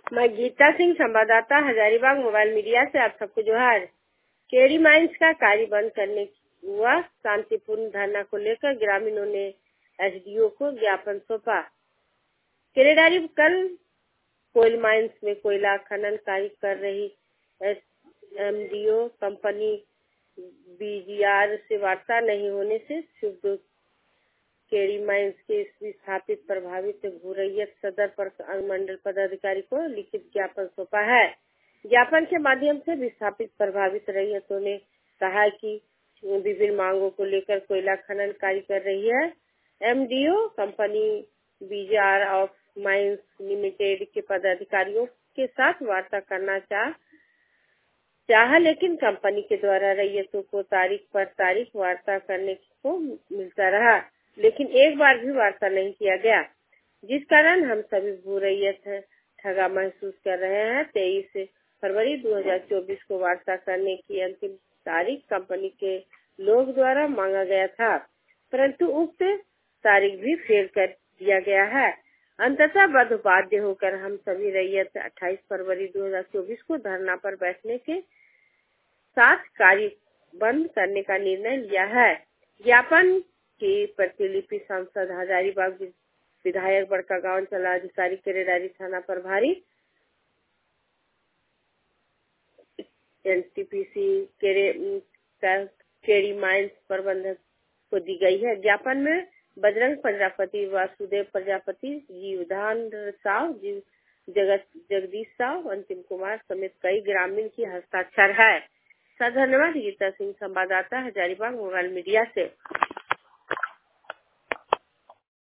मैं गीता सिंह, संवाददाता, Hazaribagh mobile media से आप सबको जोहार। केरी माइंस का कार्य बंद करने हुआ शांतिपूर्ण धरना को लेकर ग्रामीणों ने एसडीओ को ज्ञापन सौंपा। केरेडारी कल कोयल माइंस में कोयला खनन कार्य कर रही एमडीओ कंपनी बीजीआर से वार्ता नहीं होने से क्षुब्ध केरी माइंस के विस्थापित प्रभावित भूरैयत सदर पर अनुमंडल पदाधिकारी को लिखित ज्ञापन सौंपा है। ज्ञापन के माध्यम से विस्थापित प्रभावित रैयतों ने कहा कि विभिन्न मांगों को लेकर कोयला खनन कार्य कर रही है MDO company BGR of mines limited के पदाधिकारियों के साथ वार्ता करना चाहा, लेकिन कंपनी के द्वारा रैयतों को तारीख पर तारीख वार्ता करने को मिलता रहा, लेकिन एक बार भी वार्ता नहीं किया गया, जिस कारण हम सभी भूरैयत ठगा महसूस कर रहे हैं। 23 फरवरी 2024 को वार्ता करने की अंतिम तारीख कंपनी के लोग द्वारा मांगा गया था, परंतु उक्त तारीख भी फेल कर दिया गया है। अंततः बाध्य होकर हम सभी रैयत 28 फरवरी 2024 को धरना पर बैठने के साथ कार्य बंद करने का निर्णय लिया है। ज्ञापन की प्रतिलिपि सांसद हजारीबाग विधायक बड़कागांव अंचलाधिकारी केरेडारी थाना प्रभारी एनटीपीसी केरी माइंस प्रबंधक को दी गई है। ज्ञापन में बजरंग प्रजापति, वासुदेव प्रजापति, जीवधान साव, जगदीश साव, अंतिम कुमार समेत कई ग्रामीण की हस्ताक्षर है। धन्यवाद। गीता सिंह, संवाददाता, हजारीबाग मोबाइल मीडिया से।